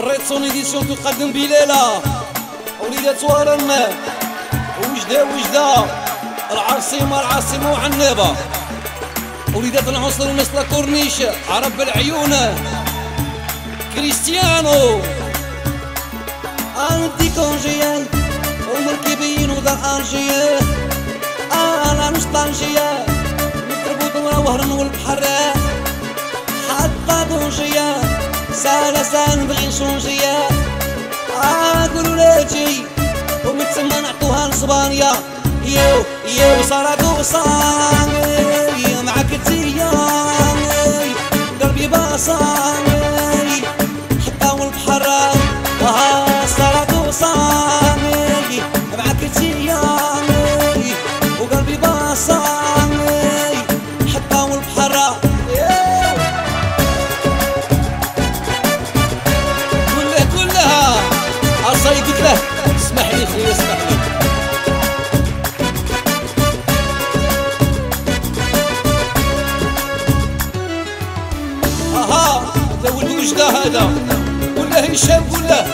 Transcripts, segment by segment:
الريتسون إديسيون تقدم بليلة وليدات ورم وجدة العاصمة وعنابة وليدات العنصر وناس لاكورنيش عرب العيون كريستيانو انتي كونجيا ومركبين وذا انجيا انا نوستالجيا نتربط وهرن والبحر حتى دونجيا سالسة نبغي نشونجيا قولوا لاجي ومن تما نعطوها لصبانيا يو صارت وصاني معاك تيا قلبي باصاني حتى والبحر صارت وصاني معاك تيا وقلبي باصاني حتى والبحر كلها عصايدك له اسمح لي خويا اسمح لي هذا ولد وجده هذا ولا هشام ولا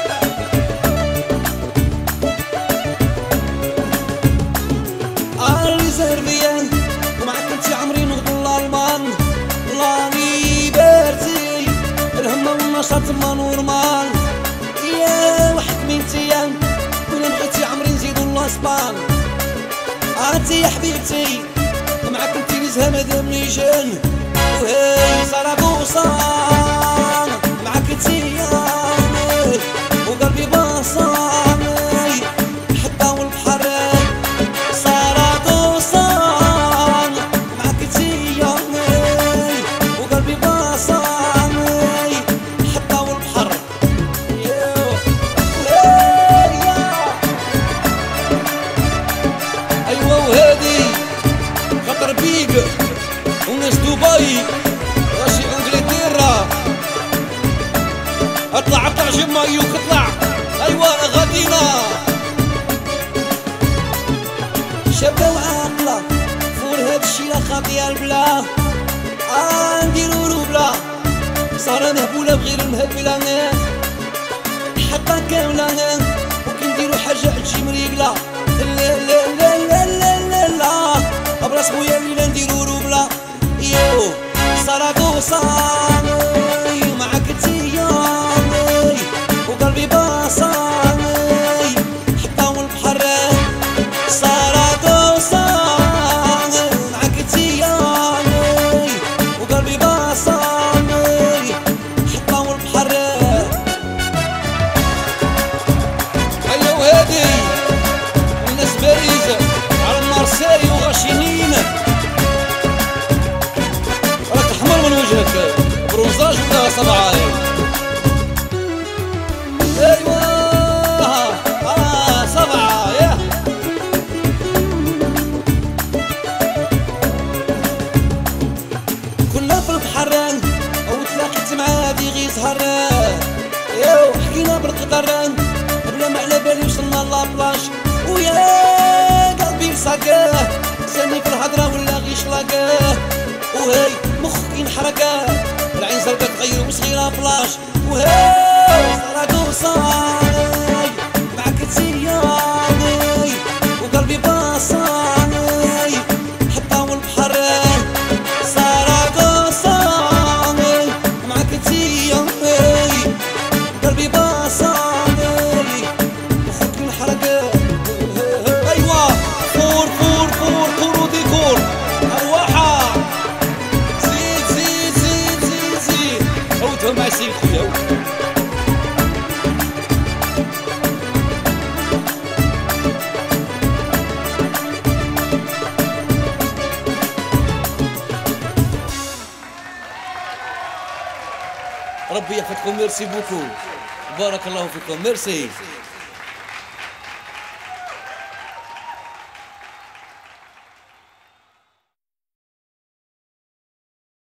ريزيرفيان ومعك انتي عمري نغض الالمان لاني بارتي الهمة والنشاط ما نورمال يا واحد من تيام ولا بغيتي عمري نزيدو لاسبان انتي يا حبيبتي معك انتي نزهة مادام نيجان وهي صارت وصان معك تيامي وقلبي باصاني حتى والبحر صارت وصان معك تيامي وقلبي باصاني حتى والبحر ايوا وهادي خطر بيك وناس دبي راشي انجلترا اطلع جمع يوك اطلع ايوا غادينا شابة وعاقلة فور هادشي لا خاطية البلا نديرو روبلا صارا مهبولة بغير مهبلة حتى كاملة وكنديرو حاجة تجي مريقلة لا لا لا لا لا لا لا ابراس خويا الليلة نديرو روبلا يو صارت وصاني معك تيامي وقلبي باصاني حتى والبحر صارت وصاني معك تيامي وقلبي باصاني حتى والبحر ايوا وهادي والناس باريس على مارسيل وغاشينين برونزاج ولا صبعة ايوا صبعة ياه كنا في البحر او تلاقيت مع هادي غي زهر ياو حكينا بالقدر بلا ما على بالي وصلنا لابلاج ويا قلبي لصقاه ساني في الهضرة ولا غي شلاقاه وهي مخك ينحرقه العين زرقا تغير وصغيرة بلاش وهي صارت وصاني معك تيامي وقلبي باصاني حتى والبحر صارت وصاني معك تيامي قلبي باصاني مخك ينحرقه ايوا فور وديكور ارواحها مع سيد خويا ربي يحفظكم ميرسي بوكو بارك الله فيكم ميرسي